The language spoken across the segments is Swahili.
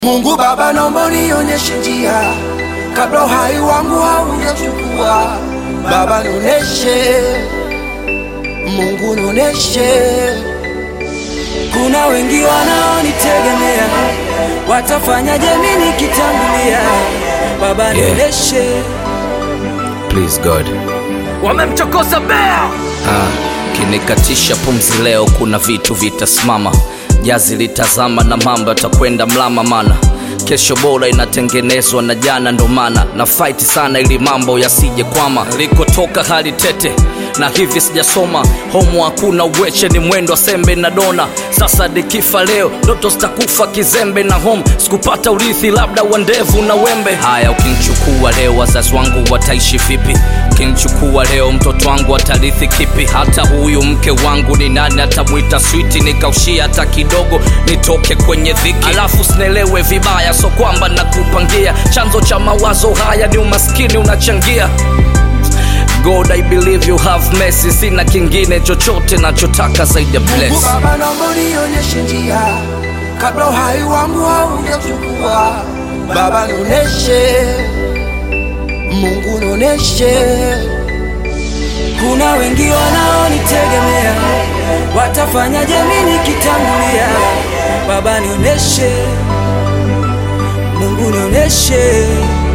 Mungu Baba, naomba unionyeshe njia kabla uhai wangu haujachukua. Baba nionyeshe, Mungu nionyeshe. Kuna wengi wanaonitegemea, watafanyaje mimi nikitangulia? Baba nionyeshe. Please God. Wamemchokoza bea. Kinikatisha pumzi leo, kuna vitu vitasimama. Jazi litazama na mambo yatakwenda mlama, mana kesho bora inatengenezwa na jana. Ndo maana na fight sana ili mambo yasije kwama. Likotoka hali tete na hivi sijasoma, homo hakuna uweche, ni mwendo wa sembe na dona. Sasa dikifa leo ndoto zitakufa kizembe, na home sikupata urithi labda wandevu na wembe. Haya, ukinichukua leo wazazi wangu wataishi vipi? Ukinichukua leo mtoto wangu atarithi kipi? Hata huyu mke wangu ni nani atamuita sweet? Nikaushia hata kidogo nitoke kwenye dhiki. Alafu sinelewe vibaya, so kwamba nakupangia chanzo cha mawazo haya ni umaskini unachangia. God, I believe you have mercy. Sina kingine chochote nachotaka zaidi ya bless. Mungu Baba, naomba unionyeshe njia kabla uhai wangu haujachukua. Baba nionyeshe, Mungu nionyeshe. Kuna wengi wanaonitegemea, watafanyaje mimi nikitangulia? Baba nionyeshe, Mungu nionyeshe.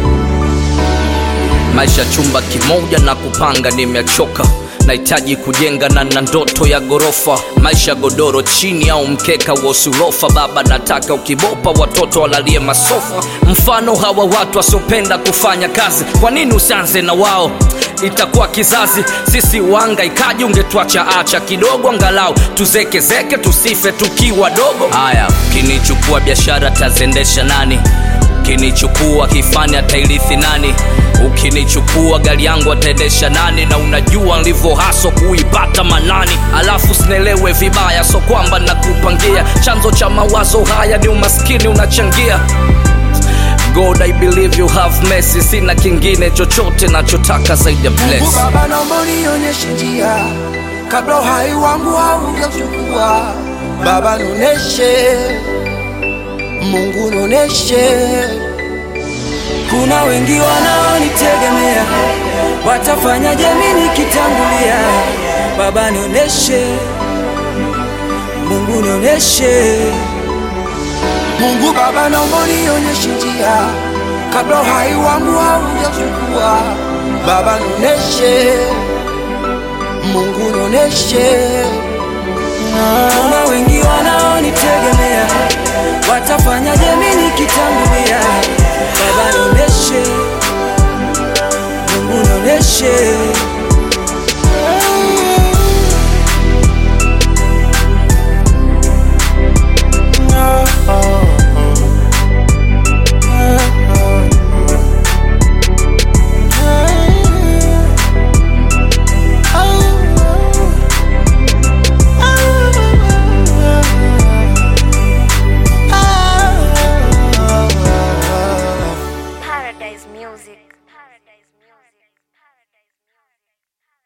Maisha chumba kimoja na kupanga nimechoka, nahitaji kujenga na ndoto ya gorofa. Maisha godoro chini au mkeka wa usulofa. Baba nataka ukibopa watoto walalie masofa. Mfano hawa watu wasiopenda kufanya kazi, kwa nini usianze na wao? Itakuwa kizazi sisi wanga ikaji, ungetuacha acha kidogo angalau tuzekezeke, tusife tukiwa dogo. Haya, kinichukua biashara tazendesha nani? Ukinichukua kifani atairithi nani? Ukinichukua gari yangu ataendesha nani? Na unajua nilivyo haso kuipata manani. Alafu sinelewe vibaya, so kwamba nakupangia chanzo cha mawazo haya ni umaskini unachangia. God, I believe you have mercy. Sina kingine chochote nachotaka zaidi ya bless. Mungu Baba, naomba unionyeshe njia kabla uhai wangu haujachukua. Baba nionyeshe, Mungu nionyeshe. Kuna wengi wanaonitegemea, watafanyaje mimi nikitangulia? Baba nionyeshe, Mungu nionyeshe. Mungu Baba, naomba unionyeshe njia kabla uhai wangu haujachukua. Baba nionyeshe, Mungu nionyeshe. Kuna wengi wanaonitegemea, watafanyaje mimi nikitangulia? Baba nionyeshe, Mungu nionyeshe.